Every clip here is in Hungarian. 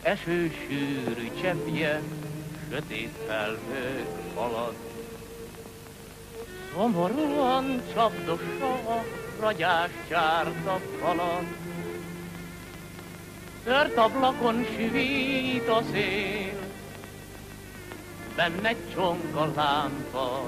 eső sűrű cseppje, sötét felhők alatt. Szomorúan csapdossa a ragyás csárta falat. Tört ablakon süvít a szél, benne csonka lámpa,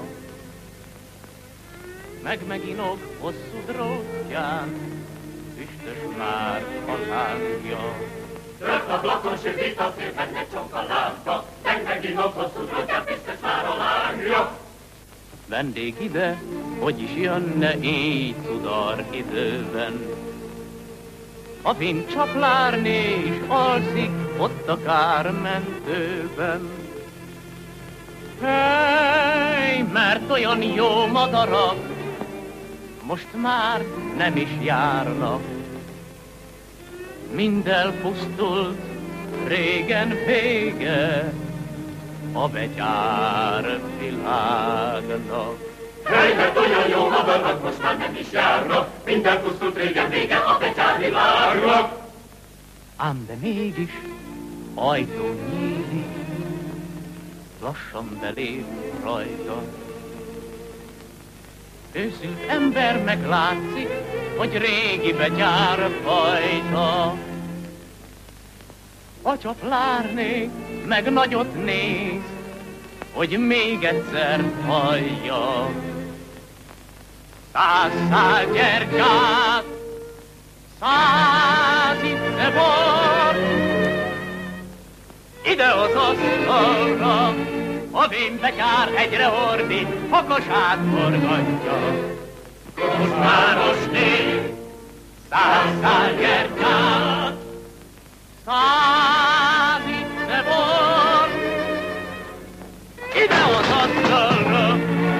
meginog hosszú drótján, üstös már a lángja. Tört ablakon süvít a szél, benne csonka lámpa, meginog hosszú drótján, üstös már a lángja. Vendég ide, hogy is jönne így cudar időben. A vint csak lárné és alszik ott a kármentőben. Hely, mert olyan jó madarak most már nem is járnak. Mind elpusztult, régen vége a betyár világnak. Hely, mert olyan jó madarak most már nem is járnak, mind elpusztult, régen vége a betyár világnak. Ám de mégis ajtó nyílik, lassan belép rajta. Őszült ember meglátszik, hogy régi betyár fajta. A csaplárné meg nagyot néz, hogy még egyszer hallja. 100 szál gyertyát, 100 itte bor, ide az asztalra, a vénbetyár egyre hordi, a kosát forgatja. Koszmáros név, 100 szál gyertyát, 100 itte bor, ide az asztalra.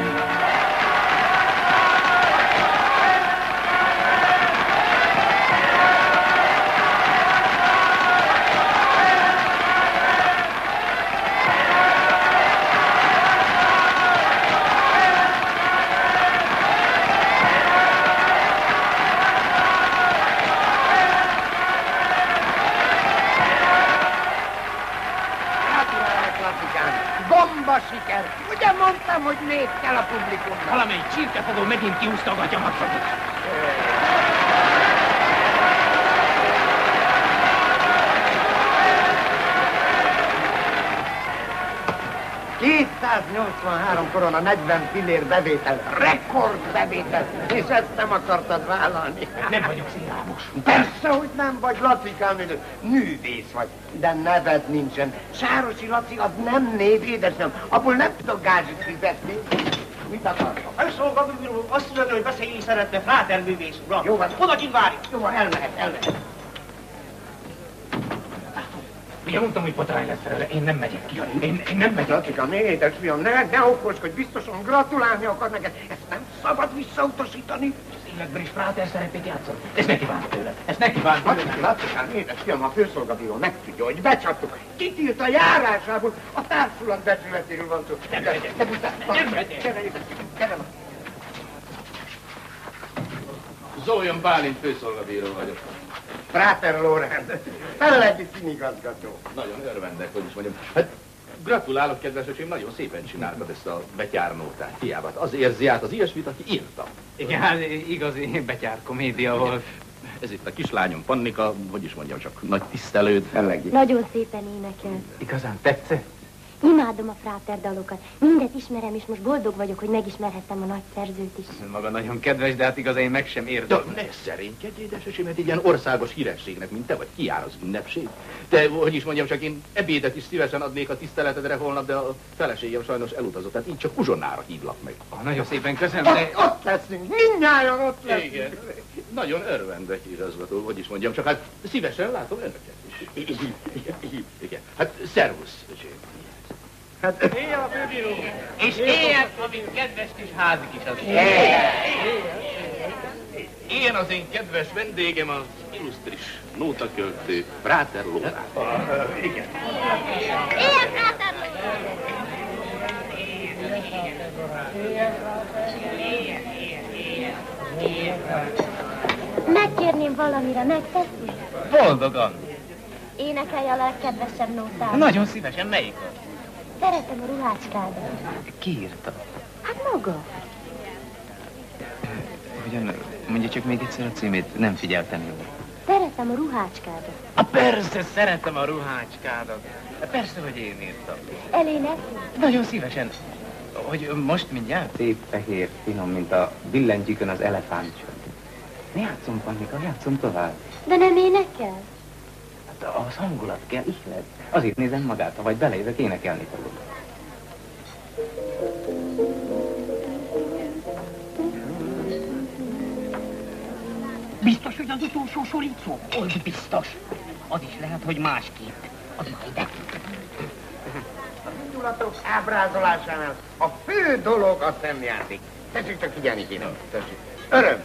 Siker. Ugye mondtam, hogy még kell a publikumnak? Valamelyik csirkefogó megint kiúzta a gatyamacsot. 283 korona, 40 fillér bevétel, rekordbevétel, és ezt nem akartad vállalni. Nem vagyok szilámos. Persze, hogy nem vagy, Lacikám, művész vagy, de neved nincsen. Sárosi Laci az nem név, édesem, abból nem tudok gázsit fizetni. Mit akartam? Elszolgáló, azt mondja, hogy beszélni szeretne Fráter művész uram. Jó van. Odakint várjuk. Jó van, elmehet. Ugye mondtam, hogy patrány lesz felőle, én nem megyek ki. Én nem megyek. Lacikám, édesfiam, ne okoskodj, biztosan gratulálni akar neked. Ezt nem szabad visszautasítani. Az életben is Fráter szerepét játszott. Ezt ne kívánom tőle. Ezt ne kívánom tőle. Lacikám, édesfiam, a főszolgabíró megtudja, hogy becsaptuk. Kitilt a járásából, a társulat becsületéről van szó. Nem megyek. Nem megyek. Gyere. Zoljon Bálint, főszolgabíró vagyok. Fráter Lorenz, feleleti színigazgató. Nagyon örvendek, hogy is mondjam. Hát, gratulálok, kedves öcsém, nagyon szépen csináltad ezt a betyárnótát. Hiába az érzi át az ilyesmit, aki írta. Igen, hát igazi betyár komédia volt. Ez itt a kislányom, Pannika, hogy is mondjam, csak nagy tisztelőd. Nagyon szépen énekel. Igazán tetszett? Imádom a Fráter dalokat. Mindet ismerem, és most boldog vagyok, hogy megismerhettem a nagy szerzőt is. Maga nagyon kedves, de hát igazán én meg sem érdem. De ne szerénykedj, édesöcsém, mert egy ilyen országos hírességnek, mint te vagy, kijár az ünnepség. De, hogy is mondjam, csak én ebédet is szívesen adnék a tiszteletedre holnap, de a feleségem sajnos elutazott, tehát így csak uzsonnára hívlak meg. Nagyon szépen köszönöm, de... Ott leszünk, mindnyájan ott leszünk. Igen, nagyon örvendek, igazgató, hogy is mondjam, csak hát szívesen látom önöket is. Igen, hát szervusz, öcsém. Hát, Éjjel a főbíró. És éjjel, amint kedves kis házik is az. Ilyen az én kedves vendégem, az illusztris nótaköltő Fráter Lorenz. igen. Ilyen Fráter! Megkérném valamire, megteszi? Boldogan. Énekelj a legkedvesebb nótát. Nagyon szívesen, melyik az? Szeretem a ruhácskádat. Ki írta? Hát maga. Hogyan, mondja csak még egyszer a címét, nem figyeltem jól. Szeretem a ruhácskádat. Persze, szeretem a ruhácskádat. Persze, hogy én írtam. Elénekelj? Nagyon szívesen. Hogy most mindjárt? Szép, fehér, finom, mint a billentyűkön az elefántcsont. Ne játszom, Pannika, játszom tovább. De nem énekel? Hát az hangulat kell, ihlet. Azért nézem magát, ha vagy belejövök, énekelni fogok. Biztos, hogy az utolsó sor így szól? Hogy biztos. Az is lehet, hogy másképp. Az majd. Az indulatok ábrázolásánál a fő dolog a szemjáték. Tessék csak figyelni kéne. Tessék. Öröm.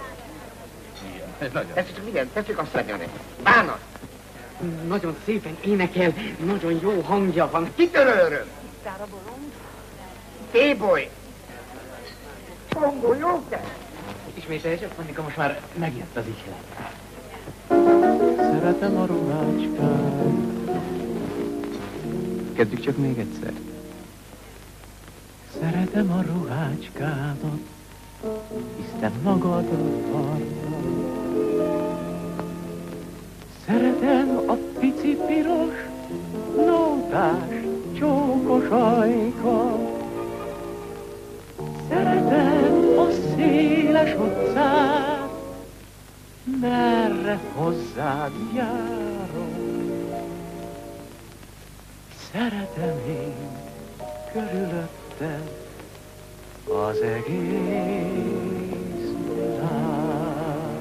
Ez nagyon. Tessék csak figyelni, tessék azt mondani. Bánat. Nagyon szépen énekel, nagyon jó hangja van. Kitől öröm? Tisztára bolond. Téboly. Kongó, jó te? Ismételj csak, Pannika, most már megjött az ihlet. Szeretem a ruhácskát. Kezdjük csak még egyszer. Szeretem a ruhácskádat, hisz te magadra vartad. Szeretem a pici piros, nótás, csókos ajkat. Szeretem a széles utcát, merre hozzád járok. Szeretem én körülötted az egész világ.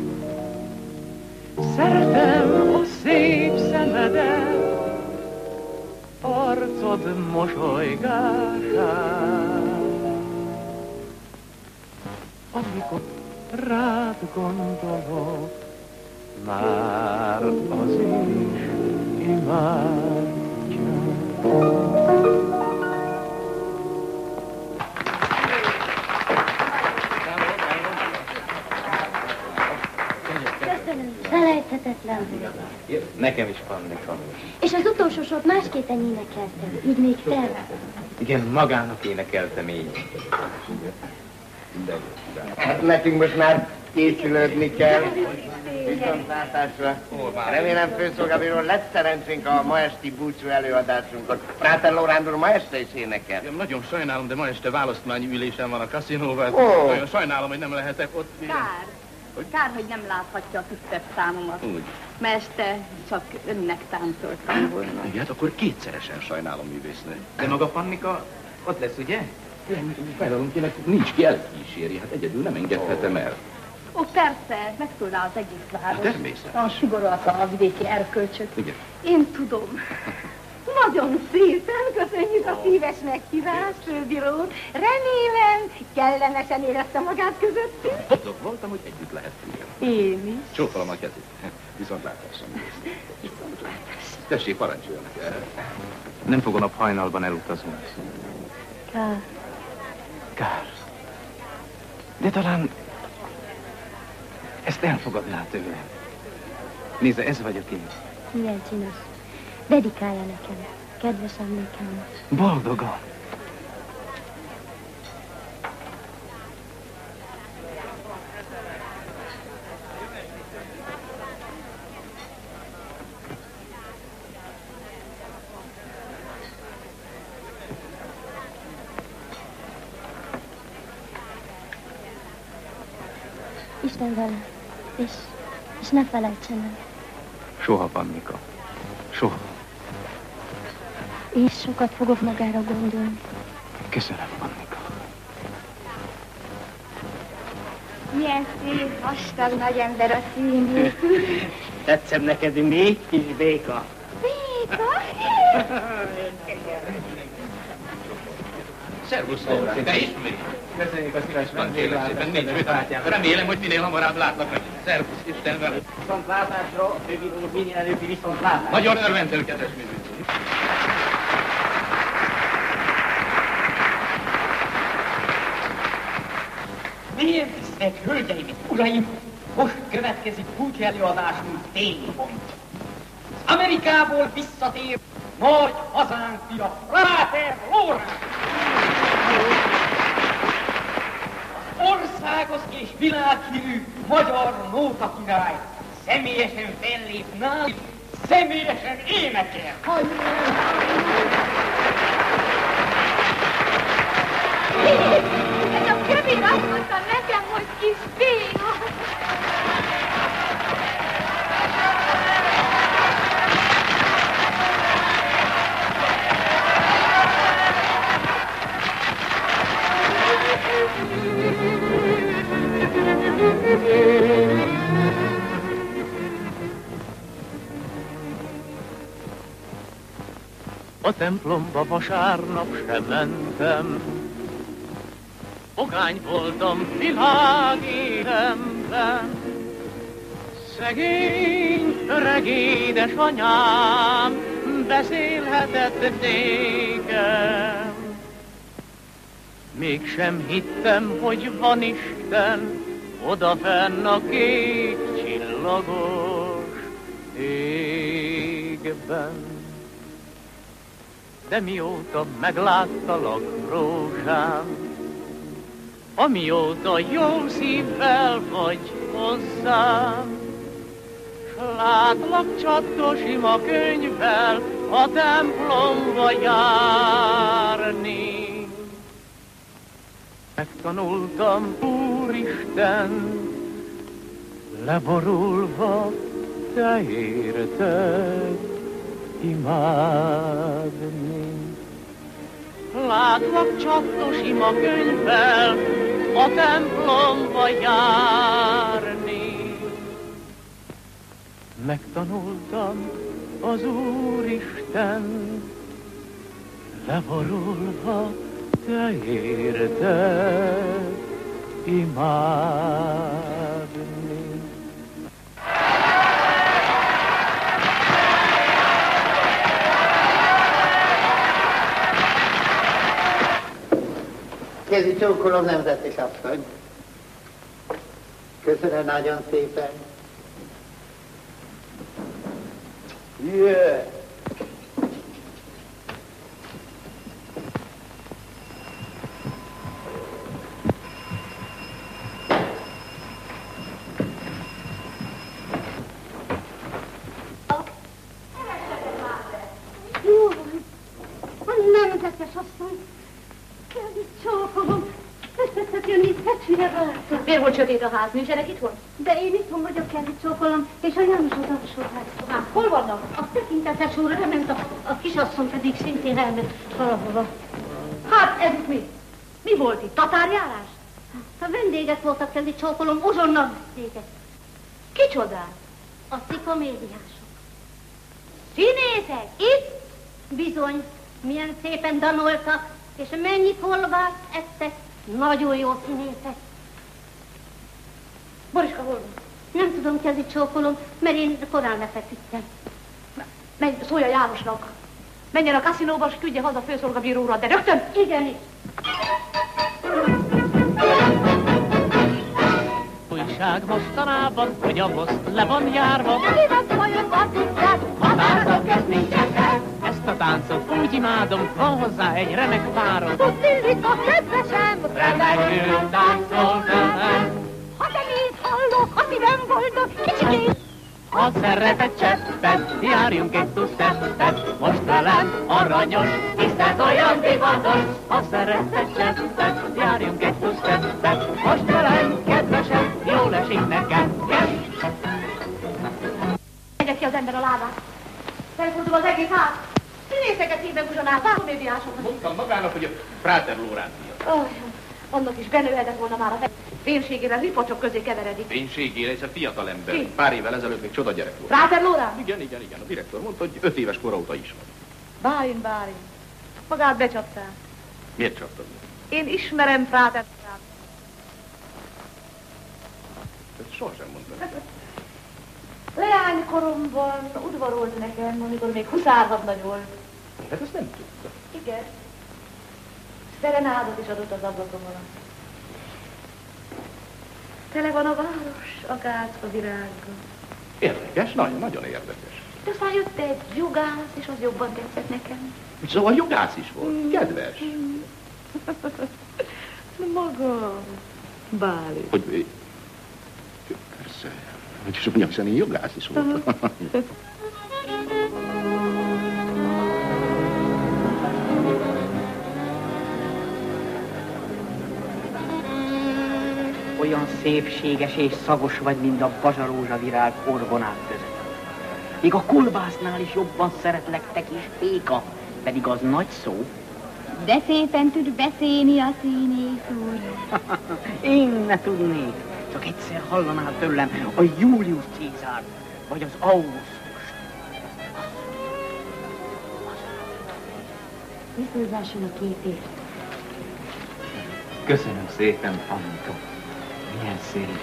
Szeretem a szép szemedet, arcod mosolygását. Amikor rád gondolok, már az is imádja. Köszönöm. Felejthetetlen volt. Nekem is, Pannika. És az utolsó sort másképpen énekeltem, így még te. Igen, magának énekeltem én. Hát nekünk most már készülődni kell. Viszontlátásra. Remélem, főszolgálbíró, lesz szerencsénk a ma esti búcsú előadásunkon. Fráter Lórándor ma este is énekel. Igen, nagyon sajnálom, de ma este választmányi ülésen van a kaszinóval. Ó. Nagyon sajnálom, hogy nem lehetek ott. Kár. Kár, hogy nem láthatja a tisztelt számomat. Úgy. Mert este csak önnek táncoltam volna. Igen, hát akkor kétszeresen sajnálom, művésznő. De maga Pannika ott lesz, ugye? Fájdalomkének nincs ki elkíséri, hát egyedül nem engedhetem el. Ó, persze, megszólál az egész város. Természetesen. A sugorolta a vidéki erkölcsöt. Igen. Én tudom. Nagyon szépen köszönjük a szíves meghívást, főbíró. Remélem, kellemesen érezte magát közöttünk. Boldog voltam, hogy együtt lehettünk. Én is. Csókolom a kezét. Viszontlátásra. Tessék, parancsoljon. Nem fog a nap hajnalban elutazni. Kár. Kár. De talán ezt elfogadná tőle. Nézze, ez vagyok én. Milyen csinos. Dedikálja nekem. Kedves emlékem. Boldogan. Isten vele. És ne felejtsen el. Soha, Pannika. Soha. És sokat fogok magára gondolni. Köszönöm, Pannika. Milyen szép, vastag nagy ember a színű. Tetszem neked, mi kis béka. Béka? Szervusz, Lóra. De ismét. Köszönjük a szíves Kérlek szépen, nincs mit. Remélem, hogy minél hamarabb látlak meg. Szervusz, Isten vele. Viszontlátásra, főbíró úr, minél előbbi viszontlátásra. Nagyon örvendő, kedves művész. Milyen tisztelt hölgyeim és uraim, most következik kulcs előadásunk téli pont. Amerikából visszatér nagy hazánk fia, Frater Lorán. Az országos és világhírű magyar nóta király személyesen fellép nálunk, személyesen énekel. Ez a Kevin azt mondta nekem, hogy kis Béla. A templomba vasárnap sem mentem, pogány voltam világélemben. Szegény, öreg édesanyám beszélhetett nékem. Mégsem hittem, hogy van Isten odafenn a kék csillagos égben. De mióta megláttalak, rózsám, amióta jó szívvel vagy hozzám, s látlak csattos ima könyvvel a templomba járni. Megtanultam, Úristen, leborulva te érted imádni. Látlak csattos ima könyvvel a templomba járni. Megtanultam az Úristen, leborulva te érted imádni. Kézi csókolom, nemzetes asszony. Köszönöm nagyon szépen. Yeah. Jó van. A nemzetes asszony. Kézi csókolom. Összetett jönni, fetsűre vártok. Miért volt sötét a ház? Nincsenek itt volt? De én itthon vagyok, Kézi csókolom, és a János az alsóházban. Hol vannak? A tekintetes úr elment, a kisasszony pedig szintén elment valahova. Hát ez itt mi? Mi volt itt? Tatárjárás? A vendégek voltak, Kézi csókolom, uzsonnan vendégek. Kicsodák? A szikomédiások. Színészek? Itt? Bizony, milyen szépen danoltak, és mennyi kolbászt ettek. Nagyon jó színészek. Boriska, hol van? Nem tudom, Kézi csókolom, mert én korán lefeküdtem. Menj, szólj a Jánosnak. Menjen a kaszinóba, és küldje haza a főszolgabíró urat, de rögtön! Igenis. Újság mostanában, hogy a most le van járva. Határozok, ez nincsen el. Ezt a táncot úgy imádom, van hozzá egy remek párom. Tudillik a kedvesem, Remekül táncol velem. ha zenét hallok, a szívem boldog, kicsikét. A szeretet cseppet, járjunk egy two-steppet, most velem aranyos, hiszen olyan divatos. A szeretet cseppet, járjunk egy two-steppet, most velem kedvesem, jól esik nekem. Tegye ki az ember a lábát. Felfordul az egész ház. Színészeket hívnak uzsonál, váromédiásoknak. Mondtam magának, hogy a Frater Lorán miatt. Oh, annak is benőhetett volna már a fénységével ripocsok közé keveredik. Fénységére, ez a fiatal ember. Ki? Pár évvel ezelőtt még csoda gyerek volt. Frater Lorán? Igen. A direktor mondta, hogy 5 éves kora óta ismer. Bálint. Magát becsaptál. Miért csaptad? Én ismerem Frater Lorán. Ezt sohasem mondtam. Leánykoromban udvarolt nekem, amikor még huszárhadnagy volt. Hát ezt nem tudta. Igen. Szerenádot is adott az ablakon alatt. Tele van a város, a gácba virággal. Érdekes, nagyon érdekes. De aztán jött egy jogász, és az jobban tetszett nekem. Szóval jogász is volt. Kedves. Maga. Báli. Hogy... Persze. Hogy is mondjam, hiszen én jogász is voltam. Olyan szépséges és szagos vagy, mint a bazsarózsavirág orgonák között. Még a kolbásznál is jobban szeretlek, te kis péka, pedig az nagy szó. De szépen tud beszélni a színész úr. Én ne tudnék, csak egyszer hallanál tőlem a Julius Cézár, vagy az Augustus. Viszonzásul a képért. Köszönöm szépen, Annika. Milyen szép.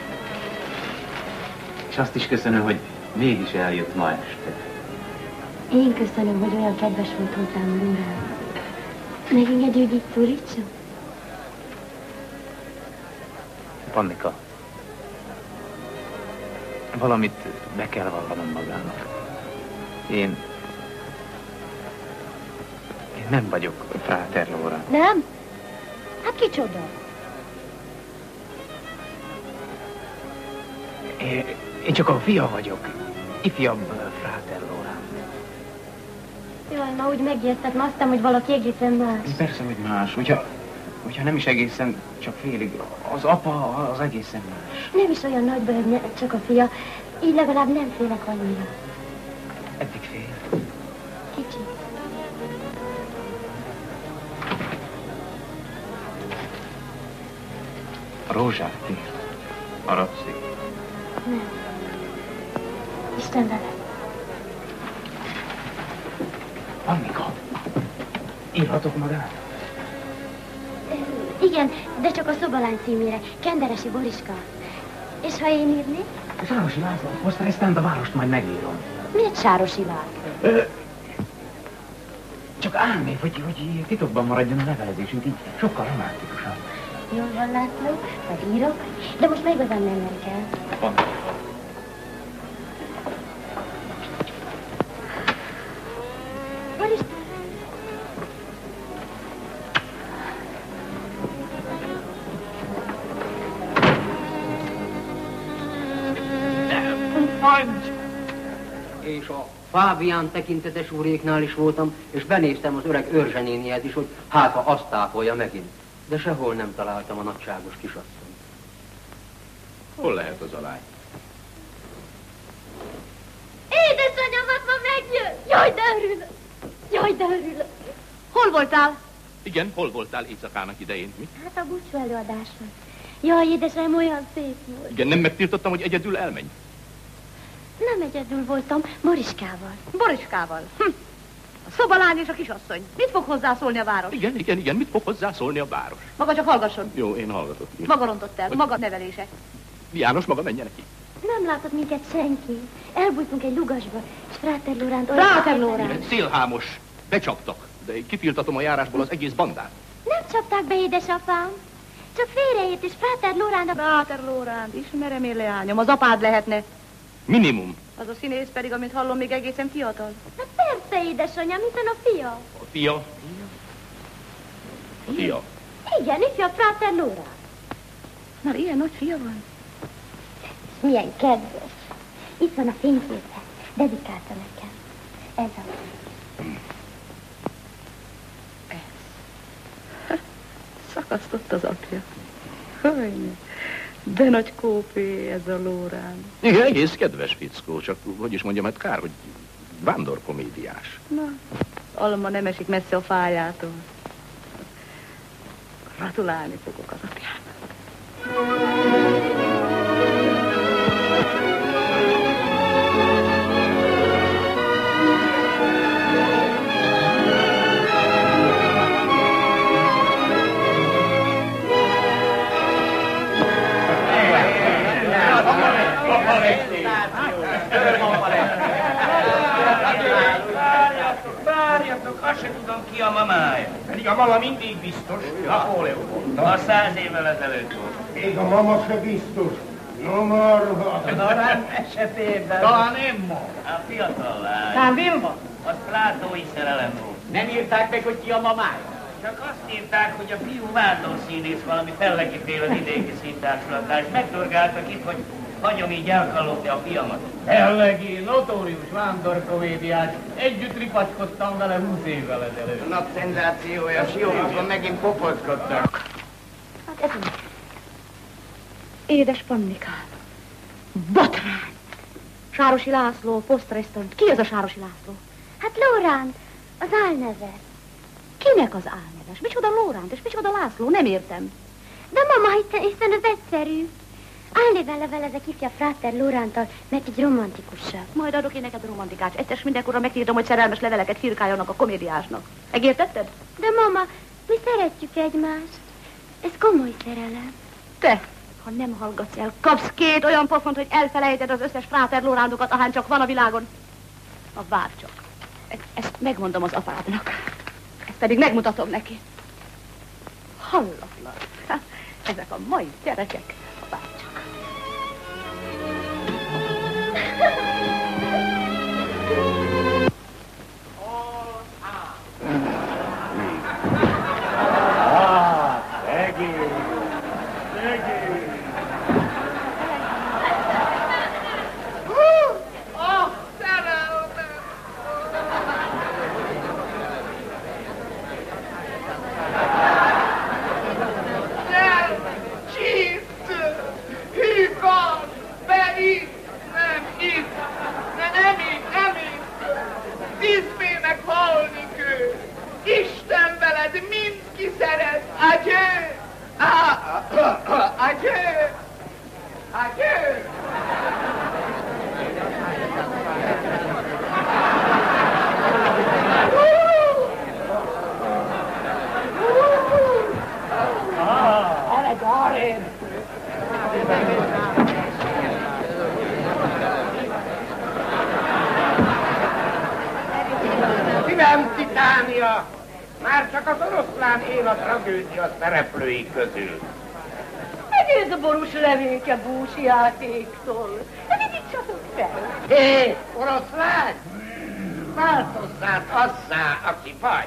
És azt is köszönöm, hogy mégis eljött ma este. Én köszönöm, hogy olyan kedves volt hozzám, Lórán. Megengedj, hogy itt szólítsam? Annika, valamit be kell vallanom magának. Én nem vagyok Fráter Lórán. Nem? Hát kicsoda? Én csak a fia vagyok. Ifjabb Fráter Lórán. Jaj, ma úgy megjegyeztek, ma aztán, hogy valaki egészen más. Persze, hogy más. Hogyha nem is egészen, csak félig. Az apa az egészen más. Nem is olyan nagy baj, hogy csak a fia. Így legalább nem félek annyira. Eddig fél. Kicsit. A rózsát kér. Haragszik. Nem. Isten veled. Annika, írhatok magát? Igen, de csak a Szobalány címére. Kenderesi Boriska. És ha én írnék? Sárosi László hozta eztán a várost, majd megírom. Miért Sárosi László? Csak álnév, hogy titokban maradjon a levelezésünk, így sokkal romantikusabb. Jól van, László, megírok, de most meg igazán mennem kell. Pont. És a Fábián tekintetes úréknál is voltam, és benéztem az öreg Őrzsenénihez is, hogy hát ha azt táfolja megint. De sehol nem találtam a nagyságos kisasszonyt. Hol lehet az a lány? Édesanyámat ma megjön! Jaj, de örülök! Jaj, de örülök! Hol voltál? Igen, hol voltál éjszakának idején? Mi? Hát a búcsú előadáson. Jaj, édesem, olyan szép volt. Igen, nem megtiltottam, hogy egyedül elmenj. Nem egyedül voltam, Boriskával. Boriskával. A szobalány és a kisasszony. Mit fog hozzászólni a város? Igen, mit fog hozzászólni a város? Maga csak hallgasson. Jó, én hallgatok. Maga rontott el, maga nevelése. János, maga menjen neki. Nem látott minket senki. Elbújtunk egy lugasba, és Fráter Lóránt... Fráter Lórán! Szélhámos, becsaptak, de én kitiltatom a járásból az egész bandát. Nem csapták be, édesapám. Csak félreért, és Fráter Lóránt... Fráter Lóránt, ismerem én, leányom, az apád lehetne. Minimum. Az a színész pedig, amit hallom, még egészen fiatal. Hát persze, édesanyám, hiszen a fia. A fia? Fia? Igen, ifjabb Fráter Lórán. Már ilyen nagy fia van? Milyen kedves. Itt van a fényképe. Dedikálta nekem. Ez a... Szakasztott az apja. Hajne, de nagy kópé ez a Lórán. Igen, egész kedves fickó, csak hogy is mondjam, hát kár, hogy vándorkomédiás. Na, Alma nem esik messze a fájától. Gratulálni fogok az apjának. Várjatok, azt se tudom ki a mamája. Pedig a mama mindig biztos, Napóleon. A 100 évvel ezelőtt volt. Még a mama se biztos. No marha. Norán esetében. Talán Emma. A fiatal lány. Talán Vilma? Az plátói szerelem volt. Nem írták meg, hogy ki a mamája? Csak azt írták, hogy a fiú vándorszínész valami Felleki-féle vidéki színtársulatás, és megtorgáltak itt, hogy hagyom így elkallopni a fiamat. Felleki, notórius vándorkomédiás. Együtt ripacskodtam vele 20 évvel ezelőtt. Nagy szenzációja, Siófokon megint popozkodtak. Hát ez mi? Édes Pannikám. Botrány! Sárosi László, posztresztant. Ki az a Sárosi László? Hát Lóránt, az álneve. Kinek az álneves? Micsoda Lóránt és micsoda László? Nem értem. De mama, hiszen az egyszerű. Álnéven levelezek ifja Fráter Lóránttal, mert egy romantikusabb. Majd adok én neked romantikát. Egyszer mindenkorra megírtam, hogy szerelmes leveleket firkáljanak a komédiásnak. Megértetted? De mama, mi szeretjük egymást. Ez komoly szerelem. Te, ha nem hallgatsz el, kapsz 2 olyan pofont, hogy elfelejted az összes Fráter Lórándokat, ahány csak van a világon. Na, várj csak. Ezt megmondom az apádnak. Ezt pedig megmutatom neki. Hallatlan. Ezek a mai gyerekek. Várj csak. Szívem, Titánia! Már csak az oroszlán él a tragédia szereplői közül. Egész a borús levéke búsi játéktól. De indítsatok fel! Hé, oroszlán! Változzál azzá, aki vagy.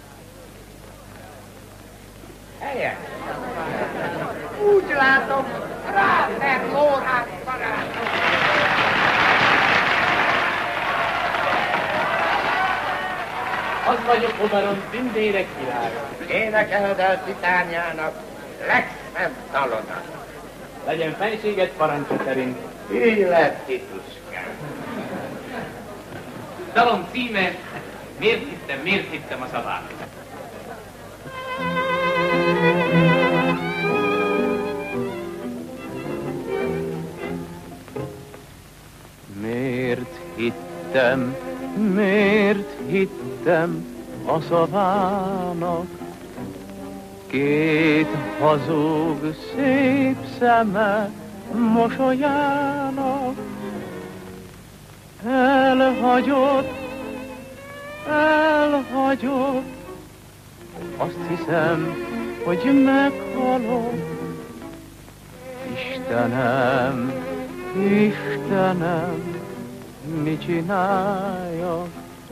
Helyes! Úgy látom, Fráter Lóránc barátom! Az vagyok, Oberon, Tündérek király. Énekeld el Titániának legszebb dalodat. Legyen fenséged parancsa szerint. Élet Tituskám. Dalom címe, miért hittem a szavát. Miért hittem a szavának, 2 hazug szép szeme mosolyának. Elhagyott, azt hiszem, hogy meghalok. Istenem, mit csináljak?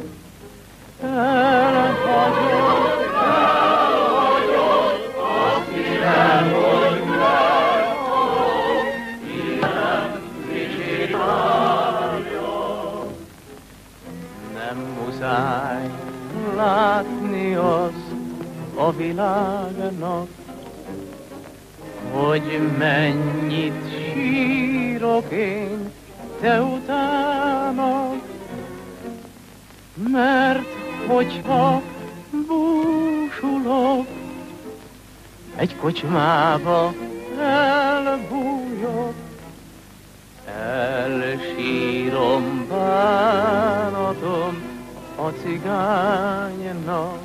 Elhagyott, azt hiszem, hogy meghalok. Mit csináljak? Nem muszáj látni azt a világnak, hogy mennyit sírok én te utánad, mert hogyha búsulok, egy kocsmába elbújok, elsírom bánatom a cigánynak,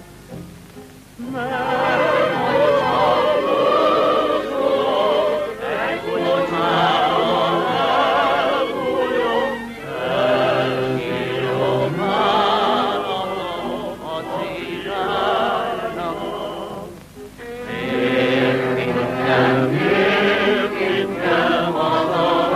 mert hogyha búsulok, egy kocsmába elbújok, elsírom bánatom a cigánynak. Miért hittem a szavát?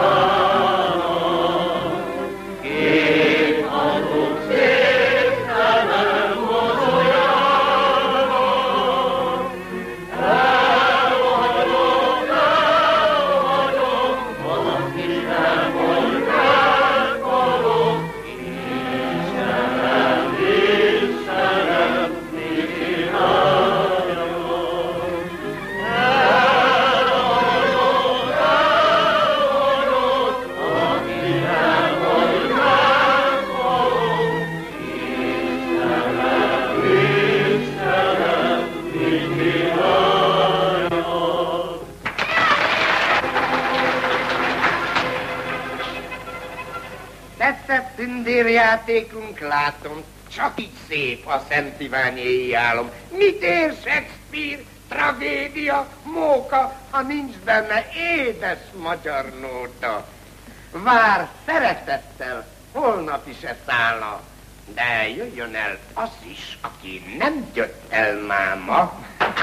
tündérjátékunk, látom, csak így szép a Szent Iványi éjjálom. Mit ér Shakespeare, tragédia, móka, ha nincs benne édes magyar nóta? Vár szeretettel, holnap is szállna, de jöjjön el az is, aki nem jött el máma.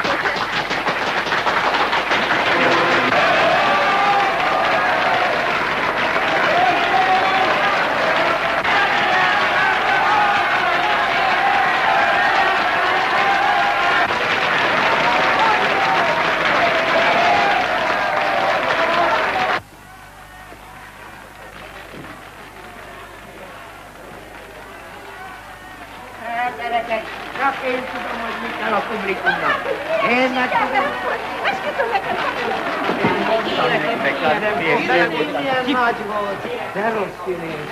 Csak én tudom, hogy mit kell a publikumnak. Én meg tudom. Esküszöm nekem, Milyen nagy volt. De rossz színés.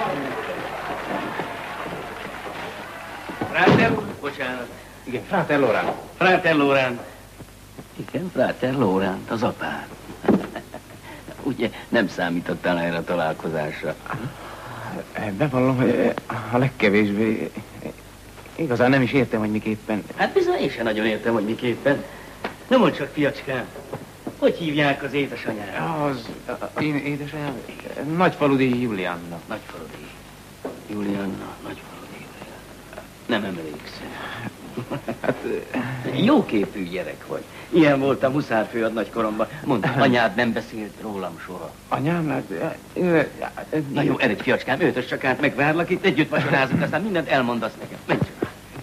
Fráter úr? Bocsánat. Igen, Fráter Lorán. Fráter Lorán. Igen, Fráter Lorán, az apád. Ugye nem számítottál erre a találkozásra? Bevallom, hogy a legkevésbé... Igazán nem is értem, hogy miképpen... Hát bizony, én sem nagyon értem, hogy miképpen. Nem mondd csak, fiacskám, hogy hívják az édesanyára? Az én édesanyám? Nagyfaludi Julianna. Nagyfaludi Julianna, Nagyfaludi Julianna. Nem emlékszem. Hát... Jóképű gyerek vagy. Ilyen voltam huszárfőad nagykoromban. Mondd, anyád nem beszélt rólam soha. Anyám? Na jó, eredj, fiacskám, öltös csak át, megvárlak itt, együtt vacsorázunk, aztán mindent elmondasz nekem. Menj csak.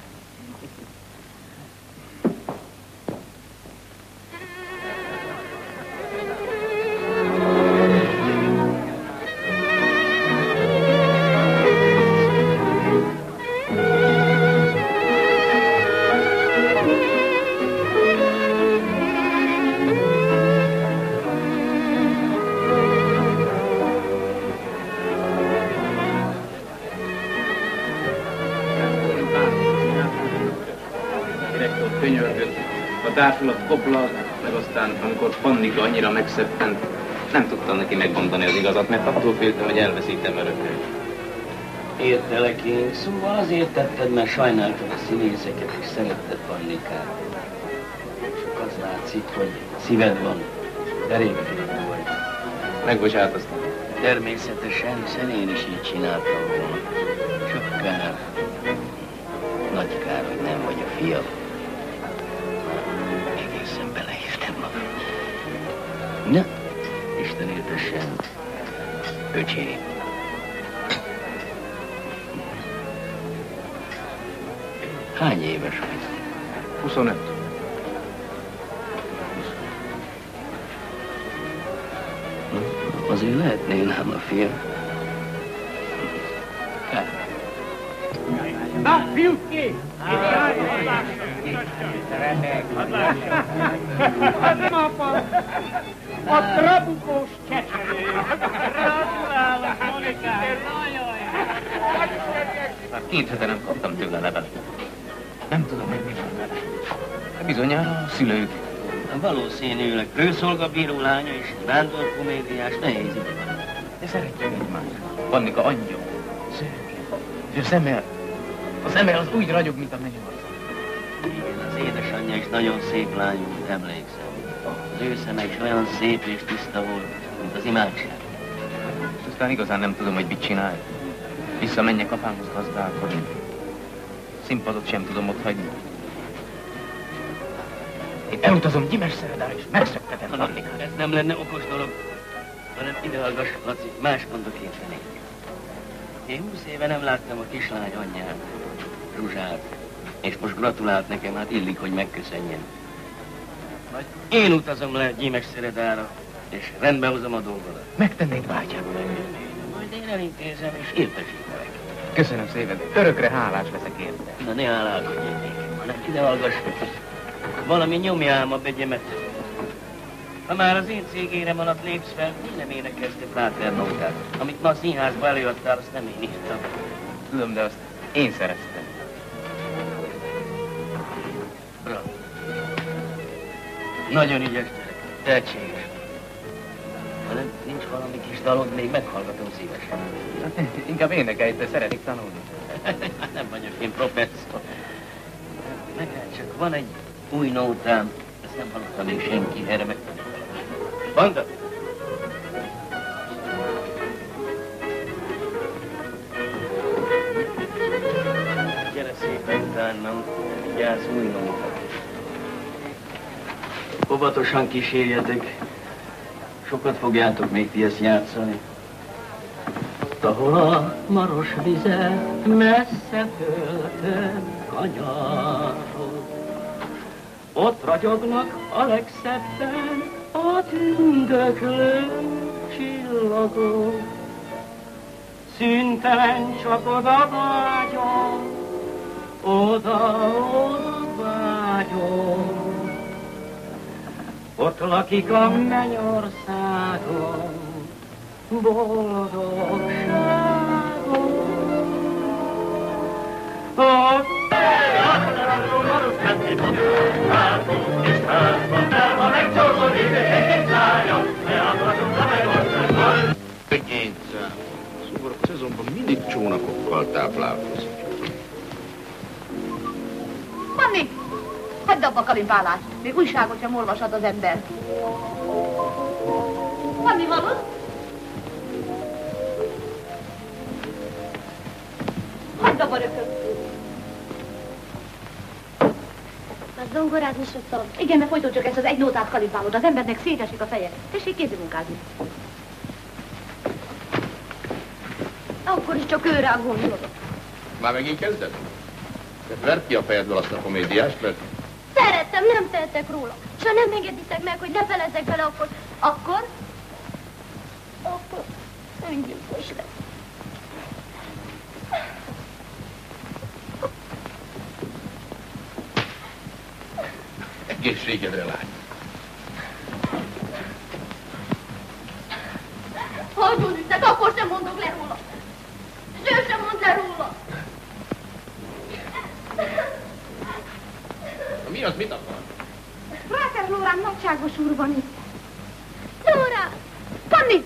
Társulat kopla, meg aztán, amikor Pannika annyira megszettent, nem tudtam neki megmondani az igazat, mert attól féltem, hogy elveszítem örökre. Értelek én, szóval azért tetted, mert sajnáltad a színészeket és szeretted Pannikát. Csak az látszik, hogy szíved van, de régen vagy. Megbocsátoztam. Természetesen, hiszen én is így csináltam volna. Csak kár, nagy kár, hogy nem vagy a fiam. Na, Isten éltessen, öcsém. Hány éves vagy? 25. Azért lehetnél ám a fiam. Na, fiúk ki! Az nem apa! A trabukós keserű! Gratulálok, Monikám! Már 2 hete nem kaptam tőle levelet. Nem tudom, hogy mi van vele. De bizonyára a szülők. Valószínűleg főszolgabíró lánya és vándorkomédiás, nehéz ide. De szeretjük egymást. Pannika angyal, szőke. És a szeme az úgy ragyog, mint a mennyország. Igen, az édesanyja is nagyon szép lány, mint emlékszem. Az ő szeme is olyan szép és tiszta volt, mint az imádság. És aztán igazán nem tudom, hogy mit csinálj. Visszamenjek apámhoz gazdálkodni. Színpadot sem tudom ott hagyni. Én elutazom Gyimesszeredára és megszöktetem Pannikát. Ez nem lenne okos dolog, hanem ide hallgass, Laci, más mondok érteni. Én 20 éve nem láttam a kislány anyját, Zsuzsát, és most gratulált nekem, hát illik, hogy megköszönjen. Majd én utazom le Gyimesszeredára, és rendbe hozom a dolgodat. Megtennéd, bátyám? Majd én elintézem, és értesítelek. Köszönöm szépen, örökre hálás leszek érte. Na, ne hálálkodj még, hanem ide hallgass. Valami nyomja ám a begyemet. Ha már az én cégérem alatt lépsz fel, mi nem énekezte Fráter nótát? Amit ma a színházba előadtál, azt nem én írtam. Tudom, de azt én szereztem. Bravo. Nagyon ügyes gyerek, tehetséges. Ha nem, nincs valami valami kis dalod, még meghallgatom szívesen. Hát, inkább énekelj, te szeretnék tanulni. Nem vagyok én professzor. Meg hát csak van egy új nótám, ezt nem hallottam még senki, erre meg... Banda! Gyere szépen utánam, vigyázz új nóta. Óvatosan kísérjetek. Sokat fogjátok még ti ezt játszani. Ott, ahol a maros vizet messze töltön kanyarod, ott ragyognak a legszebben a tündöklő csillagok. Szüntelen csak oda vágyom, oda vágyom. Ott lakik a mennyországon, boldogságon. Ott Szóval a szezonban mindig csónakokkal táplálkozik. Panni, hagyd abba a kalimpálást. Még újságot sem olvashat az ember. Panni, hallod? Hagyd abba rögtön. Már zongorázni szoktam. Igen, mert folyton csak ezt az egy nótát kalimpálod. Az embernek szétesik a feje. Tessék kézimunkázni. Akkor is csak őre gondolok. Már megint kezded? Verd ki a fejedből azt a komédiást, mert... Szerettem, nem tehetek róla. És ha nem engeditek meg, hogy ne felezzek bele, akkor öngyilkos lesz. Egészségedre, lány. Hagyjon ütnek, akkor sem mondok le róla. És ő sem mond le róla. Mi az, mit akar? Fráter Lórán nagyságos úr van itt. Lórán! Panni!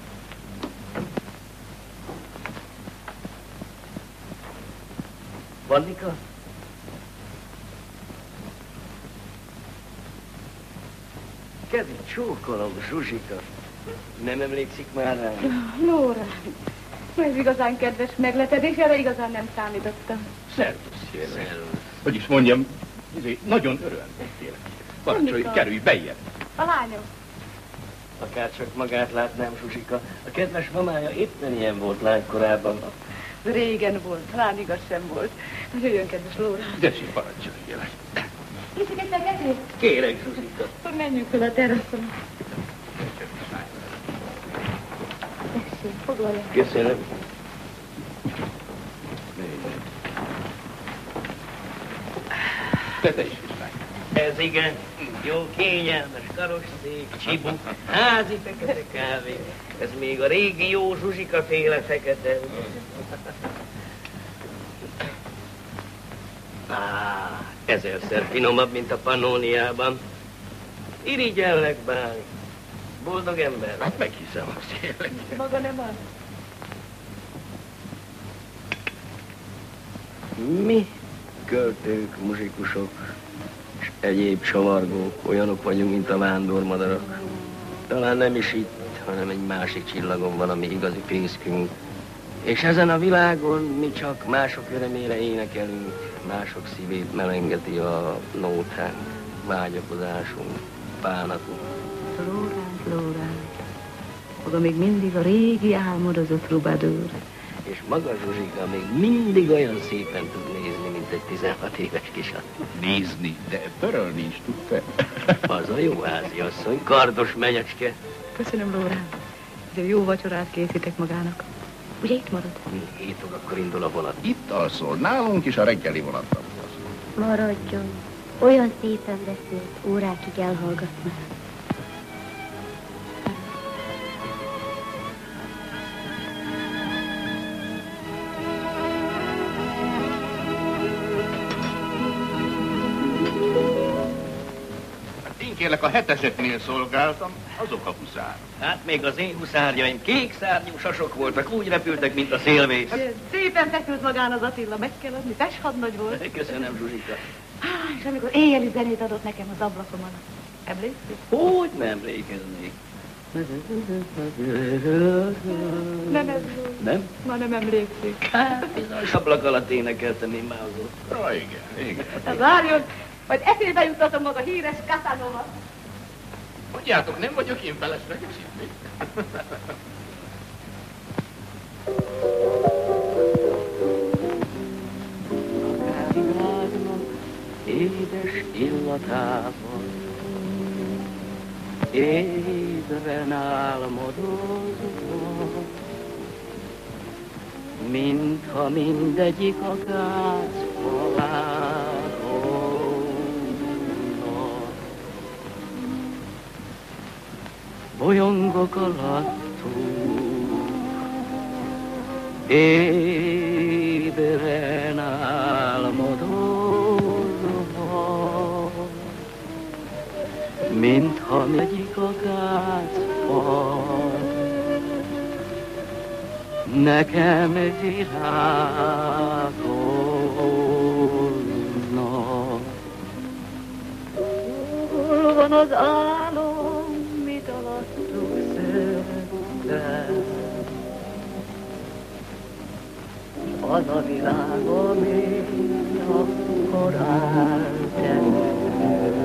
Pannika? Kedi, csókolom, Zsuzsika. Nem emlékszik már rám? Lórán, ez igazán kedves meglepedés, erre igazán nem számítottam. Szervusz, Jelen. Hogy is mondjam, nagyon örömtettél. Parancsolj, kerülj bejjebb. A lányom. Akárcsak magát látnám, Zsuzsika. A kedves mamája éppen ilyen volt lánykorában. Régen volt, rám igaz sem volt. Jöjjön, kedves Lórán. Tessék, parancsolj, Jelen. Iszik egy meggetést? Kérek, Zsuzsika. Akkor menjünk fel a teraszon. Tessék, foglalja. Köszönöm. Te is lány. Ez igen, jó kényelmes karosszék, csibuk, házi fekete kávé. Ez még a régi jó Zsuzsika féle fekete. Ezerszer finomabb, mint a Pannóniában. Irigyellek bálni. Boldog ember. Hát meghiszem azt, Jelen. Maga nem az? Mi, költők, muzsikusok, és egyéb csavargók, olyanok vagyunk, mint a vándormadarak. Talán nem is itt, hanem egy másik csillagon van a mi igazi fészkünk. És ezen a világon mi csak mások örömére énekelünk, mások szívét melengeti a nótánk, vágyakozásunk, bánatunk. Lórán, maga még mindig a régi álmodozott rubadőr. És maga Zsuzsika még mindig olyan szépen tud nézni, mint egy 16 éves kisat. Nézni, de pörölni is tud fel. Az a jó háziasszony, kardos menyecske. Köszönöm, Lórán. De jó vacsorát készítek magának. Ugye itt marad? 7 órakor indul a vonat. Itt alszol, nálunk is a reggeli vonatra. Maradjon. Olyan szépen beszélt, órákig elhallgatna. kérlek, a 7-eseknél szolgáltam, azok a huszár. Hát még az én huszárjaim kék szárnyú sasok voltak, úgy repültek, mint a szélvész. Szépen fekült magán az Attila, meg kell adni, teshadnagy volt. Köszönöm, Zsuzsika. És amikor éjjeli zenét adott nekem az ablakomon, emlékszik? Hogy nem emlékeznék? Nem ez volt. Nem? Ma nem emlékszik. Hát, bizonyos ablak alatt énekeltem én már azot. Igen. Na várjon, majd eszébe juttatom maga híres Casanova. Mondjátok, nem vagyok én felesleges itt? Édes illatában, ébren álmodozva, mintha mindegyik a gázfalán bolyongok alattuk, ébren álmodozva, mintha megyik a gázfal, nekem virágolna. Hol van az álom, mit alattuk szerte? Az a világ, ami akkor eltűnt.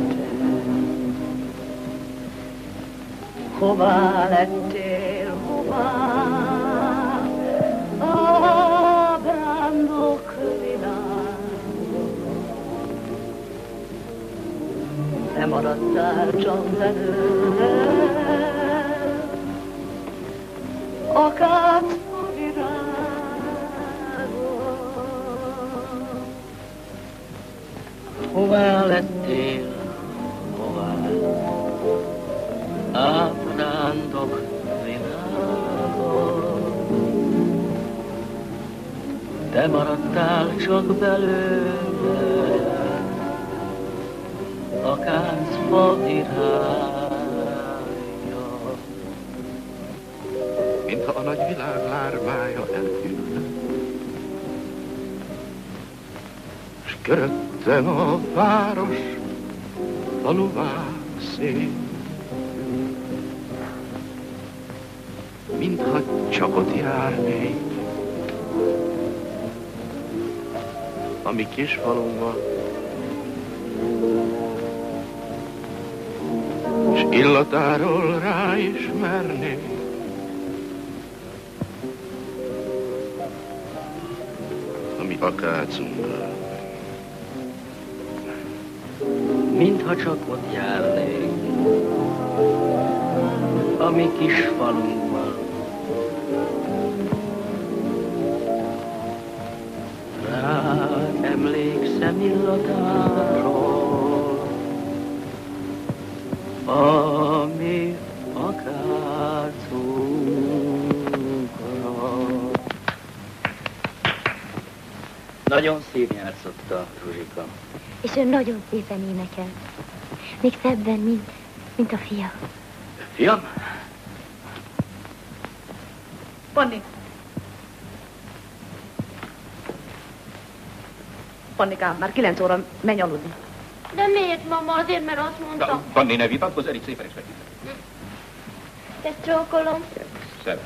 Hová lettél, hová? Ábrándok világon. Nem maradtál csak velem, akár a virágon. Hová lettél, hová? Ábrándok világon. Te maradtál csak belőle, a káncfa virágja. Mintha a nagy világ lárvája eltűnne, s köröttem a város faluvá szép. Mintha csak ott járnék, a mi kis falunkban, s illatáról ráismernék. A mi akácunkban. Mintha csak ott járnék, a mi kis falunkban. Rád emlékszem illatáról, a mi akácunkra. Nagyon szép játszotta, Zsuzsika. És ő nagyon szépen énekel. Még szebben, mint a fia. Fiam? Panni. Pannikám, már 9 óra, menj aludni. De miért, mama? Azért, mert azt mondta. Panni, ne vitatkozz, elég szépen is megint. Te csókolom. Szervusz.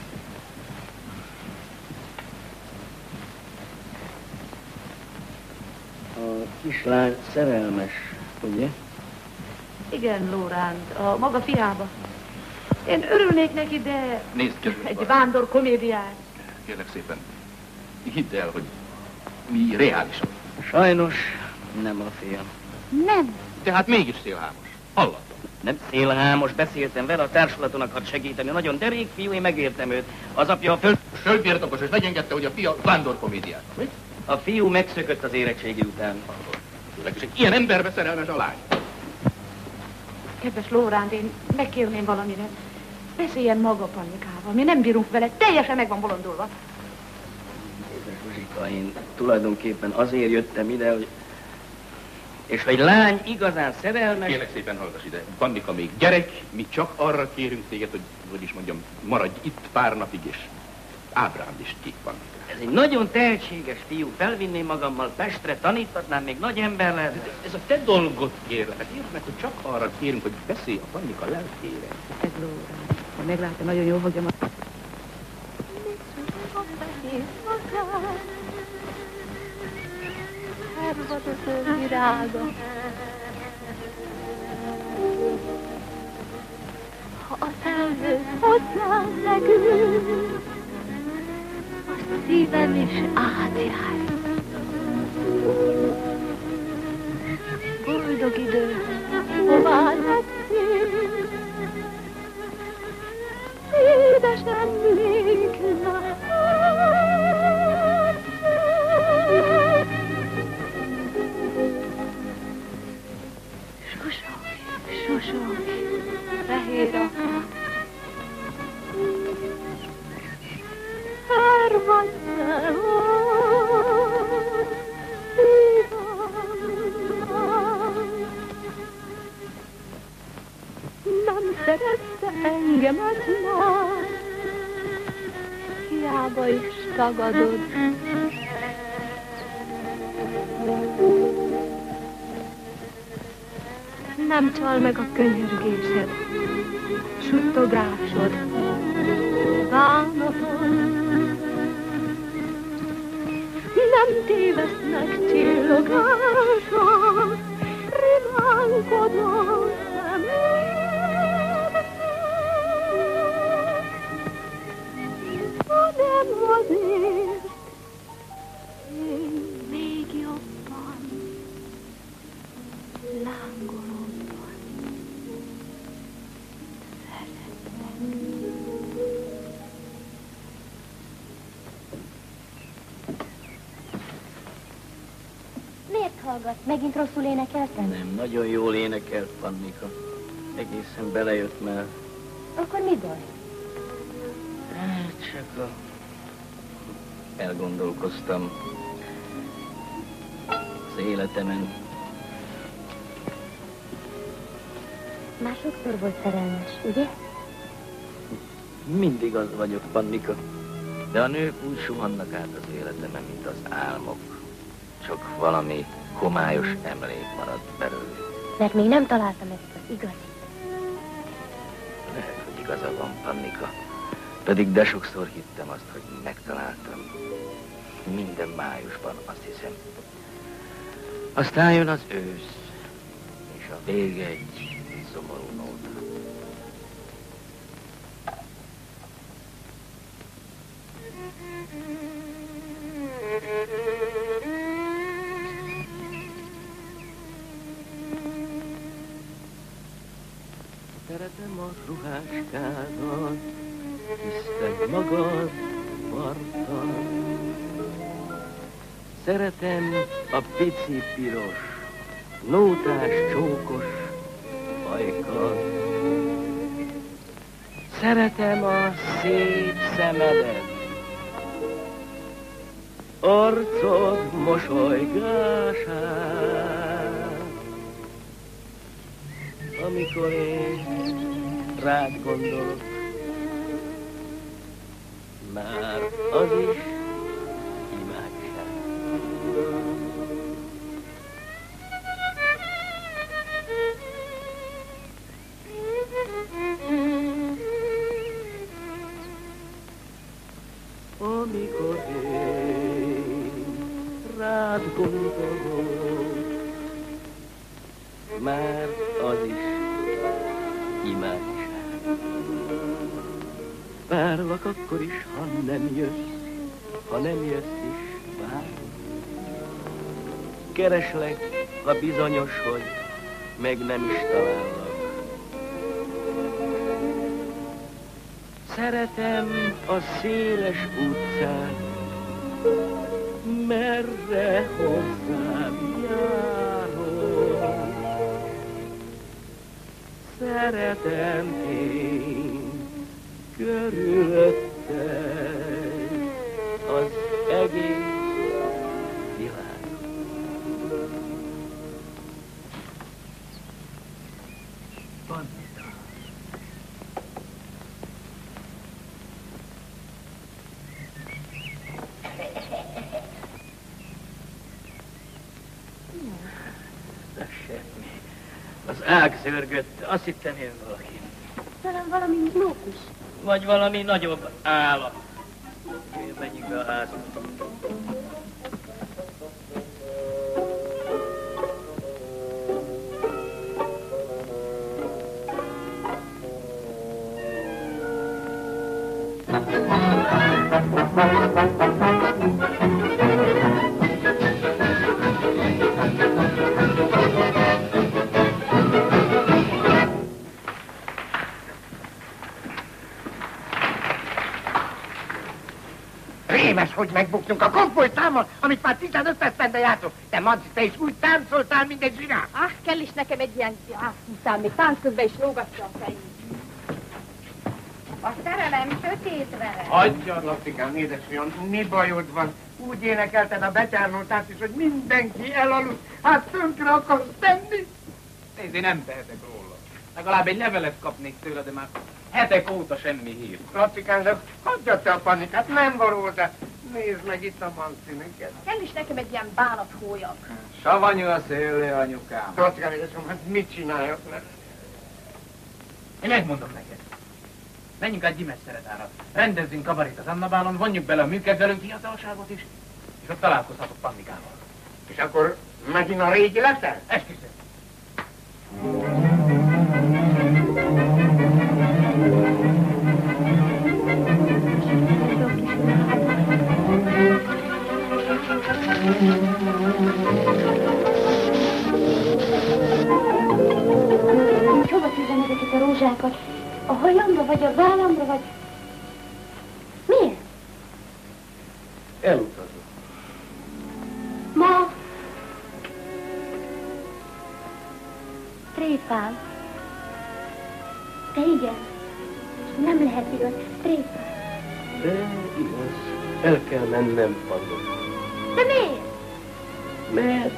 A kislány szerelmes, ugye? Igen, Lóránd, a maga fiába. Én örülnék neki, de Nézd, kedves egy barát. vándor komédiás. Kérlek szépen, hidd el, hogy mi reálisak. Sajnos nem a fiam. Nem. Tehát mégis szélhámos. Hallattam. Nem szélhámos, beszéltem vele, a társulatonak had segíteni. Nagyon derék fiú, én megértem őt. Az apja a Földbirtokos, és megengedte, hogy a fia vándorkomédiát. Mi? A fiú megszökött az érettségi után. És egy ilyen emberbe szerelmes a lány. Kedves Lóránd, én megkérném valamire. Beszéljen maga Pannikával, mi nem bírunk vele, teljesen meg van bolondulva. Édes Zsuzsika, én tulajdonképpen azért jöttem ide, hogy És hogy lány igazán szerelmes... Kérlek szépen hallgass ide. Pannika még gyerek, mi csak arra kérünk téged, hogy is mondjam, maradj itt pár napig, és Ábránd is ki, Pannika. Ez egy nagyon tehetséges fiú, felvinném magammal Pestre, taníthatnám, még nagy ember lehet. Ez a te dolgod, kérlek. Hát érd meg, hogy csak arra kérünk, hogy beszélj a Pannika lelkére. Ez Lórán. Ha meglátja, nagyon jól fogja magát. Hervadott virága. Ha a felhő hozzám legül, a szívem is átjár. Boldog idő, hová lettél, édes emléknál. Susog, fehér akár. Hervadsz-e, nem szeretsz engemet már, hiába is tagadod. Nem csal meg a könyörgésed, suttogásod, bánatod. Nem tévesznek csillogásod, rimánkodó szemed. hanem azért én még jobban lángolóban szeretlek. Miért hallgat? Megint rosszul énekeltem? Nem, nagyon jól énekelt Pannika. Egészen belejött már. Akkor mi baj? Hát csak elgondolkoztam az életemen. Már sokszor volt szerelmes, ugye? Mindig az vagyok, Pannika. De a nők úgy suhannak át az életemen, mint az álmok. Csak valami homályos emlék maradt belőlük. Mert még nem találtam ezt az igazit. Lehet, hogy igaza van, Pannika. Pedig de sokszor hittem azt, hogy megtaláltam. Minden májusban, azt hiszem. Aztán jön az ősz, és a vége egy szomorú nóta. Szeretem a ruháskádat, hiszed magad vartan. Szeretem a pici piros, nótás csókos ajkat. Szeretem a szép szemedet, arcod mosolygását. Amikor én rád gondolok, már az is imádság. Amikor én rád gondolok, már az is imádság. Várlak akkor is, ha nem jössz, ha nem jössz is, várlak. Kereslek, ha bizonyos, hogy meg nem is talállak. Szeretem a széles utcát, merre hozzám járok. Szeretem én körülötted az egész világ. Rákszörgött, azt hittem én valaki. Talán valami mókus. Vagy valami nagyobb állat. Jöjjön, menjünk be a házba. Rémes, hogy megbuktunk a konfolyszámmal, amit már 15 esztende játszok. De Manci, te is úgy táncoltál, mint egy zsiráf. Kell is nekem egy ilyen ászúszál, még táncokba is lógatja a fejét. A szerelem sötét vele. Hagyjad, Lacikám, édesfiam, mi bajod van? Úgy énekelted a betyárnótát is, hogy mindenki elaludt. Hát tönkre akarsz tenni? Nézd, én nem tehetek róla. Legalább egy levelet kapnék tőle, de már hetek óta semmi hír. Lacikám, de hagyjad te a panikát, nem valóta. Nézd meg itt a Mancineket. Kell is nekem egy ilyen bánathólyak. Savanyú a szőlő, anyukám. Lacikám, édesfiam, hát mit csináljak? Én megmondom neked. Menjünk át Gyimes Szeredára. Rendezzünk kabarét az Annabálon, vonjuk bele a műkedvelőnk fiatalságot is, és ott találkozhatok Pannikával. És akkor megint a régi leszel? Esküszöm. Hova tűzem ezeket a rózsákat? A hajamra, vagy a vállamra, vagy... Miért? Elutazom. Ma... Tréfál. De igen. Nem lehet igaz. Tréfál. De igaz, el kell mennem, Pandor. De miért? Mert...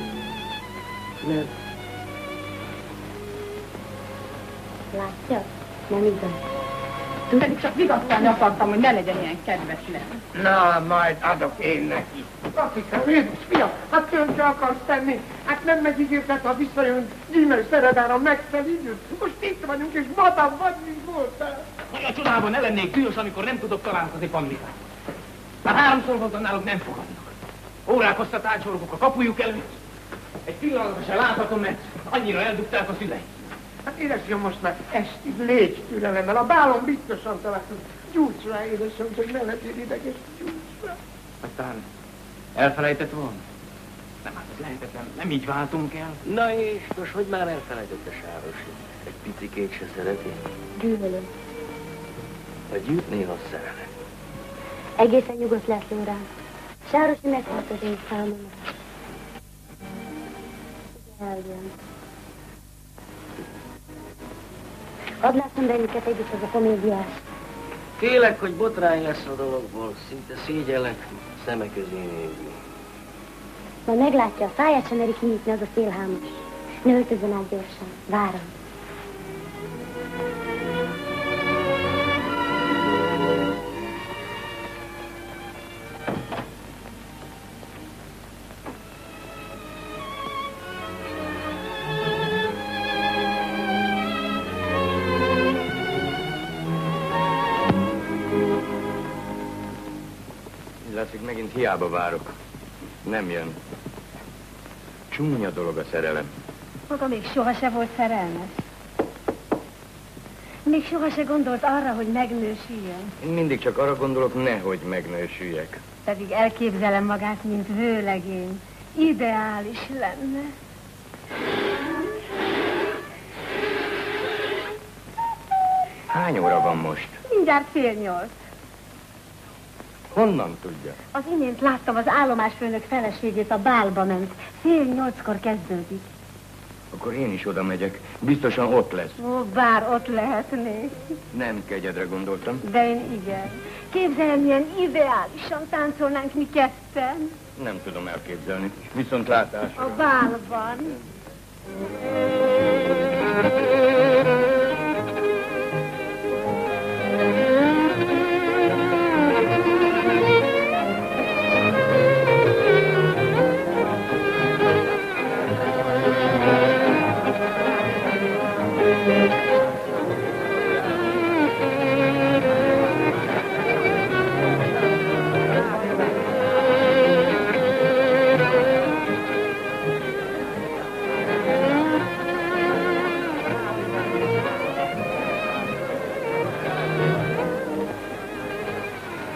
Látja? Nem igaz. Pedig csak vigasztalni akartam, hogy ne legyen ilyen kedves nem. Na, majd adok én neki. Lacikám, édesfiam, hát tönkre akarsz tenni. Hát nem megígérted, ha visszajön Gyimes Szeredára megszelídjük. Most itt vagyunk, és madam vagy, mint voltál. Hogy a csodában ne lennék dühös, amikor nem tudok találkozni Pannikával. Már 3-szor voltam náluk, nem fogadnak. Órák hosszat ácsorgok a kapujuk előtt. Egy pillanatra se láthatom, mert annyira eldugták a szüleim. Hát édesfiam, most már estig légy türelemmel. A bálon biztosan találkozunk. Gyújts rá, édesem, hogy ne legyél ideges, gyújts rá. Aztán elfelejtett volna? Nem, hát ez lehetetlen, nem így váltunk el. Na és most, hogy már elfelejtette Sárosi? Egy picikét se szereti? Gyűlölöm. A gyűjt néha szerelem. Egészen nyugodt lesz, órán. Sárosi meghalt az én számomra. Eljön. Hadd látom bennünket együtt az a komédiás. Félek, hogy botrány lesz a dologból. Szinte szégyellek szeme közé nézni. Majd meglátja, a száját sem meri kinyitni az a félhámos. Ne öltözön át gyorsan. Várom. Látszik, megint hiába várok. Nem jön. Csúnya dolog a szerelem. Maga még soha se volt szerelmes. Még soha se gondolt arra, hogy megnősüljön. Én mindig csak arra gondolok, nehogy megnősüljek. Pedig elképzelem magát, mint vőlegény. Ideális lenne. Hány óra van most? Mindjárt 7:30. Honnan tudja? Az imént láttam, az állomásfőnök feleségét, a bálba ment. 7:30-kor kezdődik. Akkor én is oda megyek. Biztosan ott lesz. Ó, bár ott lehetnék. Nem kegyedre gondoltam. De én igen. Képzelem, milyen ideálisan táncolnánk mi ketten. Nem tudom elképzelni. Viszont látásra. A bálban.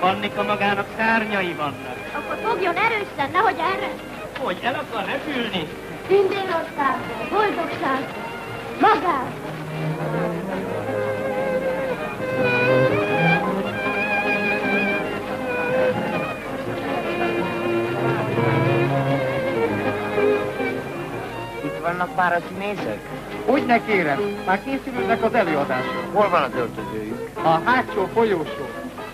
Pannika magának szárnyai vannak. Akkor fogjon erősen, nehogy erre. Hogy el akar repülni? Szintélországban, boldogságban, magát. Itt vannak már a színészek? Hogyne kérem, már készülődnek az előadásra. Hol van az öltözőjük? A hátsó folyósó.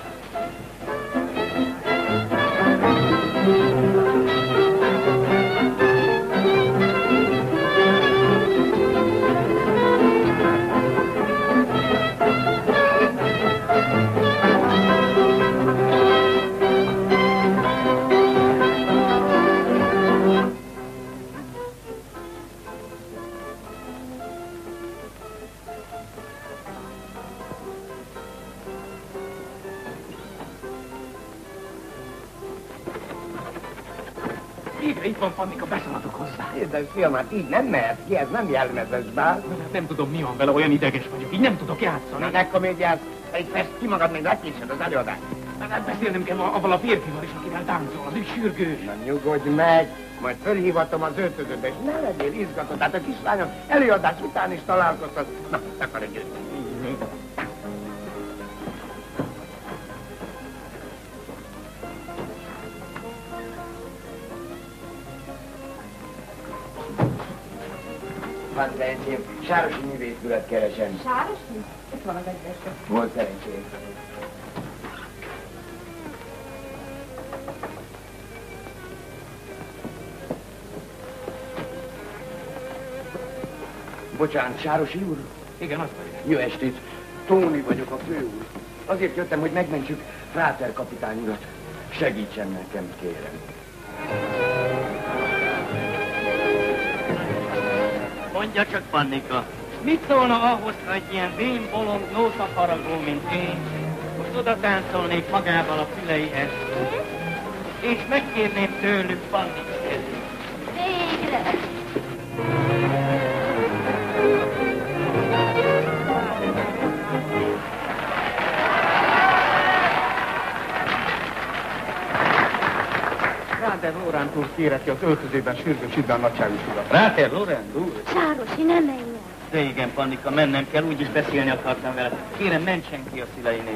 Itt van, Pannika, beszaladok hozzá. Édes fiam, hát így nem mehet ki, ez nem jelmezes bál. Nem tudom, mi van vele, olyan ideges vagyok, így nem tudok játszani. Na, ne komédiáz, egy fest ki magad, még lekésed az előadást. Hát beszélnem kell avval a férfival is, akivel táncol, az ügy sürgős. Na, nyugodj meg, majd fölhívatom az öltözőbe, és ne legyél izgatott, hát a kislányom előadás után is találkoztat. Na, takarodj őt. Van szerencsém, Sárosi művészület keresem. Sárosi? Itt van az egyesre. Volt szerencsém. Bocsánat, Sárosi úr? Igen, az vagyok. Jó estét. Tóni vagyok, a főúr. Azért jöttem, hogy megmentsük Fráter kapitány urat. Segítsen nekem, kérem. Mondja csak, Pannika, mit szólna ahhoz, ha egy ilyen vén, bolond, nótafaragó, mint én, most oda táncolnék magával a füleihez, és megkérném tőlük Pannika kezét. Végre! Fráter Lóránt úr kéreti az öltözőben sürgősítve a nagyságos urat. Fráter Lóránt úr? Sárosi, nem menj el. De igen, Pannika, mennem kell, úgyis beszélni akartam vele. Kérem, mentsen ki a szüleinél.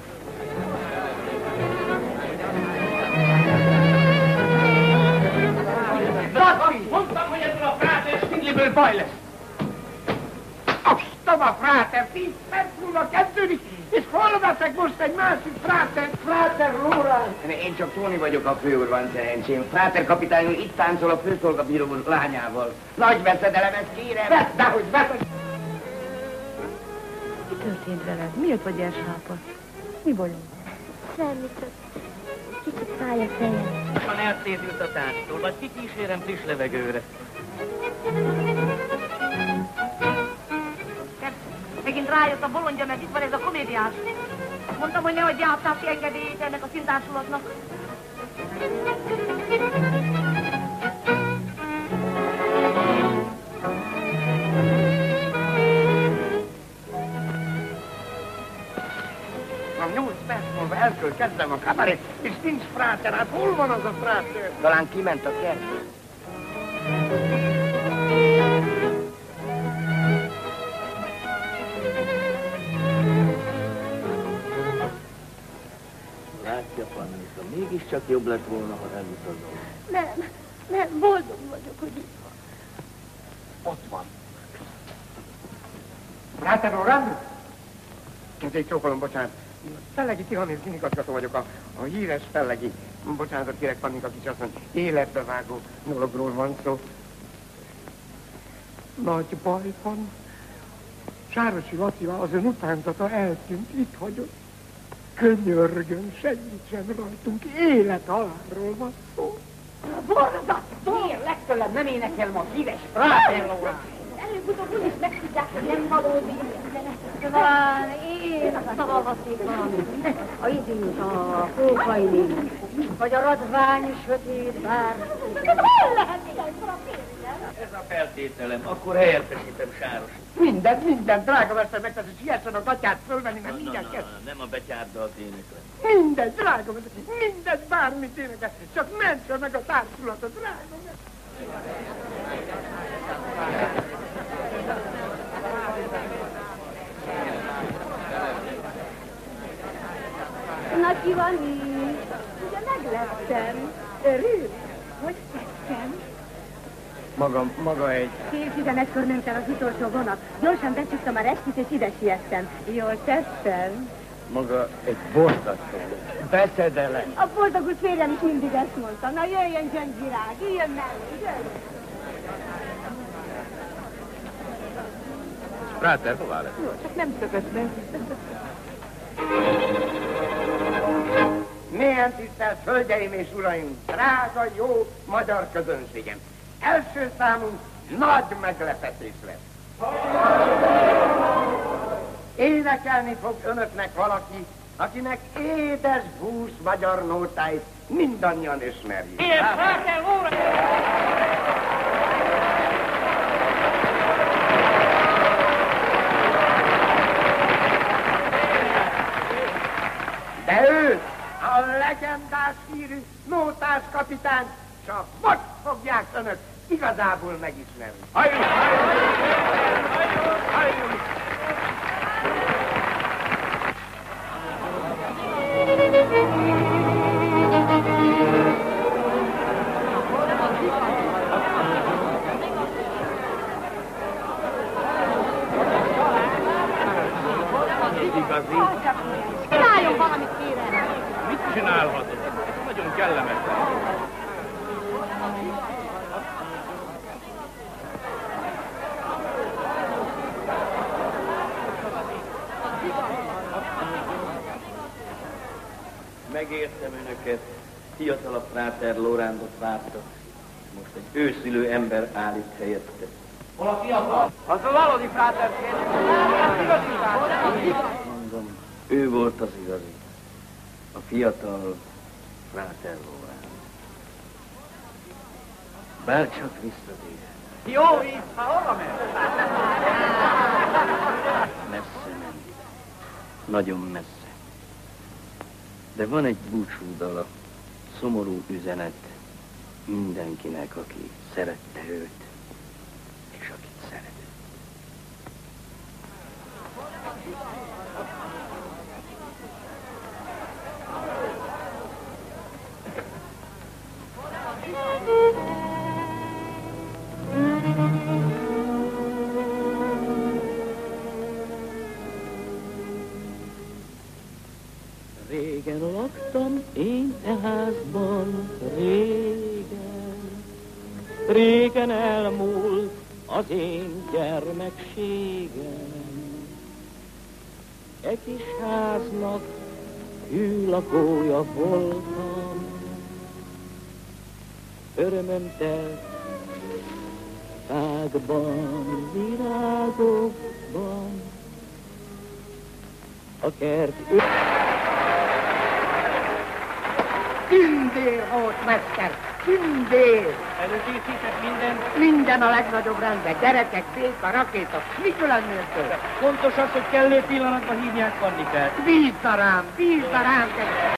Mondtam, hogy ebből a Fráter Stingliből baj lesz. Aztam a Fráter, 10 perc múlva kezdődik, és hol veszek most egy másik Fráter Lórán? Én csak Tóni vagyok, a főúr, van szerencsém. Fráter kapitány úr itt táncol a főszolgabíró úr lányával. Nagy veszedelem, ezt kérem. Vedd, dehogy veszed! Mi történt veled? Miért vagy elsápadt? Mi bajod? Semmi, csak kicsit fáj a fejem. Van elszédült a tánctól, vagy kikísérem friss levegőre. Megint rájött a bolondja, mert itt van ez a komédiás. Mondtam, hogy nehogy játszási engedélyét ennek a szintársulatnak. A 8 perc múlva el kell kezdem a kabarét, és nincs Fráter, hát hol van az a Fráter? Talán kiment a kertbe. Látja, Pannika, mégiscsak jobb lett volna, ha elutazol. Nem, boldog vagyok, hogy itt van. Ott van. Fráter Lórán? Egy csókolom, bocsánat. Fellegi Tihanész igazgató vagyok, a híres Fellegi. Bocsánatot kérek, Pannika kisasszony, életbevágó dologról van szó. Nagy baj van. Sárosi Attila, az ön utánzata eltűnt, itt hagyott. Könyörgön, segítsen rajtunk, élet-halálról van szó. Borzasztó! Miért legfeljebb nem énekel ma híres Fráter Lórán? Előbb-utóbb úgyis megtudják, hogy nem valódi. van, én a szavavatékban, a idő, a pókajné, vagy a radvány sötét bár. Hol lehet ilyen Ez a feltételem, akkor helyettesítem Sáros. Mindent, drága mester, megtesz, hogy siessen a gatyát fölvenni, mert mindjárt kezd. Nem a betyárddal éneklem. Mindent, drága mester, mindent, bármit énekel, csak mentse meg a társulatot, drága mester. Na ki van így? Ugye megleptem. Örül, hogy tettem. Maga egy... 10:11-kor ment el az utolsó vonat. Gyorsan becsuktam a restit, és ide siettem. Jól tettem. Maga egy borzasztó. Beszedelem. A boldogult férjem is mindig ezt mondta. Na jöjjön, gyöngyvirág, jöjjön mellé, jöjjön. Práter, hová lett? Jó, csak nem szökött be. Mélyen tisztelt hölgyeim és uraim, drága, jó magyar közönségem. Első számunk nagy meglepetés lesz. Énekelni fog önöknek valaki, akinek édes bús magyar nótáit mindannyian ismerjük. Ilyen Práter úr! De ő, a legendás hírű nótás kapitány, csak most fogják önök igazából megismerni. Halljunk! Csináljon valamit, kérem! Mit csinálhatok? Nagyon kellemetlen. Megértem önöket, fiatalabb Práter Lórándot vártak. Most egy őszülő ember állít helyette. Hol a fiatal? Az a valódi Práter Mondom, ő volt az igazi. A fiatal Práter Lóránd. Bárcsak visszatér. Jó víz, ha hova ment? Messze ment. Nagyon messze. De van egy búcsúdala, szomorú üzenet mindenkinek, aki szerette őt, és akit szeretett. Régen laktam én e házban, régen, régen elmúlt az én gyermekségem. E kis háznak hű lakója voltam, örömöm telt fákban, virágokban, a kert Tündér volt, mester! Tündér! Előkészített mindent? Minden a legnagyobb rendben. Gyerekek, béka, rakéta, mit lennél? Fontos az, hogy kellő pillanatban hívják Pannikát. Bízd rám,